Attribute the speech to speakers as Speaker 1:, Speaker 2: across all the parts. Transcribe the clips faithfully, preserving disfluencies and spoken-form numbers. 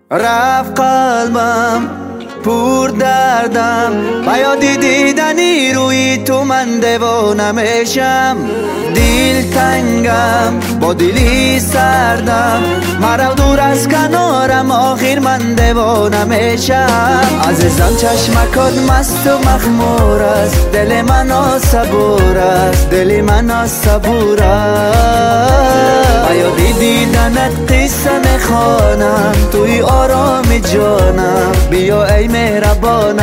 Speaker 1: رفت قلبم پر دردم با یادی دیدنی روی تو من دیوانه میشم. دل تنگم با دلی سردم، مرا دور از کنارم آخر من دیوانه میشم. عزیزم چشمکات مست و مخمور است، دل من صبور است، دل من صبور است. با یادی دیدنت قصه میخوانم، توی آرام جانم بیا ای مهربانم.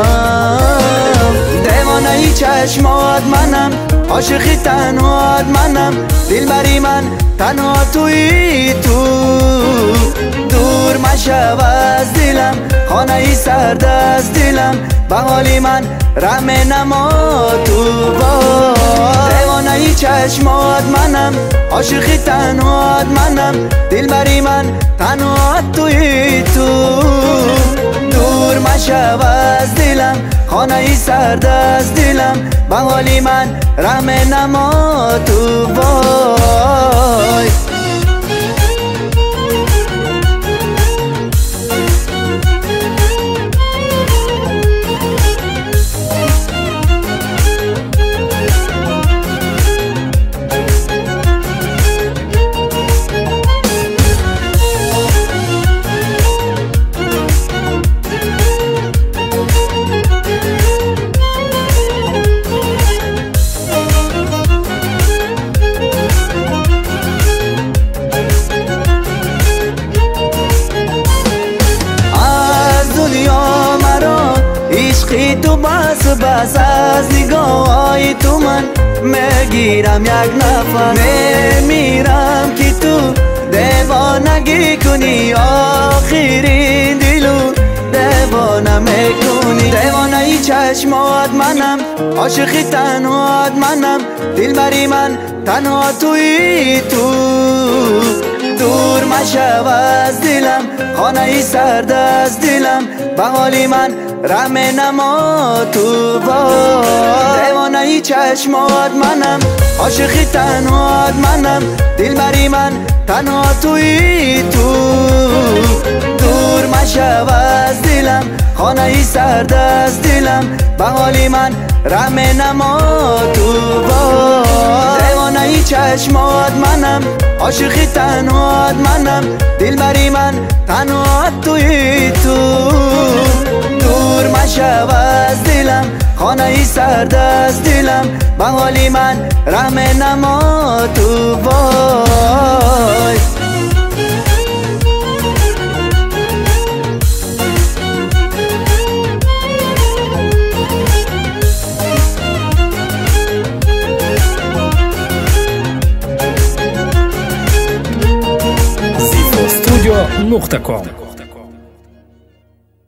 Speaker 1: دیوانه ای چشمات منم، عاشقی تنهات منم، دل بری من تنها توی تو. دور مشو از دلم، خانه ای سرد از دلم، به حالی من رحم نما تو. دیوانه ای چشمات منم، عاشقی تنهات منم، دل بری من تنها توی تو. دور مشو از دلم، خانه ای سرد از دلم، به حالی من رحم نما تو. وای عشقی تو بس بس، از نگاهی تو من میگیرم یک نفس. میمیرم که تو دیوانگی کنی، آخرین دلو دیوانه میکنی. دیوانه ای چشمات منم، عاشقی تنهات منم، دل بری من تنها توی تو. دور مشو از دلم، خانه ای سرد از دلم، به حالی من رحم نما تو. دیوانه ای چشمات منم، عاشقی تنهات منم، دل بری من تنها توی تو. دور مشو از دلم، خانه ای سرد از دلم، به حالی من رحم نما تو. دیوانه ای چشمات منم، عاشقی تنهات منم، دل بری من تنها توی تو. دور مشو از دلم، خانه ای سرد از دلم، به حالی من رحم نما تو. وای
Speaker 2: زیفو استودیو نقطه کام